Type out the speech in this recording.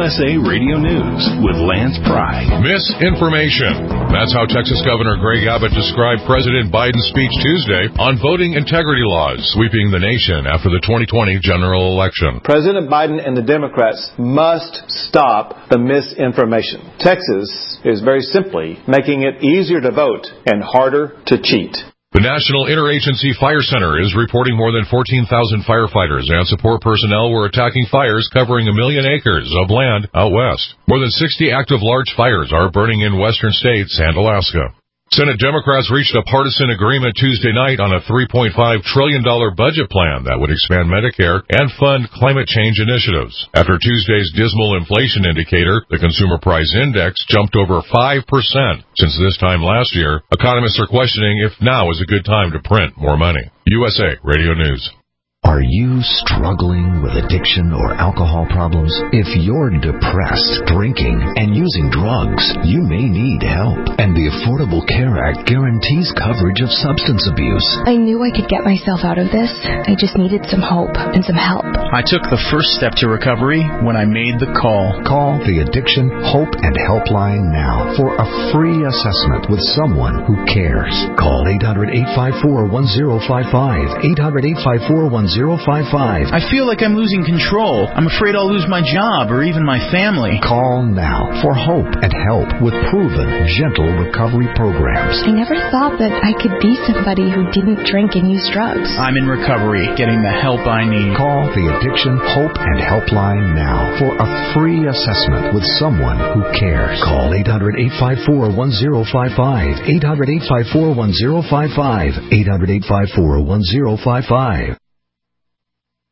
USA Radio News with Lance Pry. Misinformation. That's how Texas Governor Greg Abbott described President Biden's speech Tuesday on voting integrity laws sweeping the nation after the 2020 general election. President Biden and the Democrats must stop the misinformation. Texas is very simply making it easier to vote and harder to cheat. The National Interagency Fire Center is reporting more than 14,000 firefighters and support personnel were attacking fires covering 1 million acres of land out west. More than 60 active large fires are burning in western states and Alaska. Senate Democrats reached a partisan agreement Tuesday night on a $3.5 trillion budget plan that would expand Medicare and fund climate change initiatives. After Tuesday's dismal inflation indicator, the Consumer Price Index jumped over 5% since this time last year. Economists are questioning if now is a good time to print more money. USA Radio News. Are you struggling with addiction or alcohol problems? If you're depressed, drinking, and using drugs, you may need help. And the Affordable Care Act guarantees coverage of substance abuse. I knew I could get myself out of this. I just needed some hope and some help. I took the first step to recovery when I made the call. Call the Addiction Hope and Helpline now for a free assessment with someone who cares. Call 800-854-1055. 800-854-1055. I feel like I'm losing control. I'm afraid I'll lose my job or even my family. Call now for hope and help with proven, gentle recovery programs. I never thought that I could be somebody who didn't drink and use drugs. I'm in recovery, getting the help I need. Call the Addiction Hope and Helpline now for a free assessment with someone who cares. Call 800-854-1055. 800-854-1055. 800-854-1055.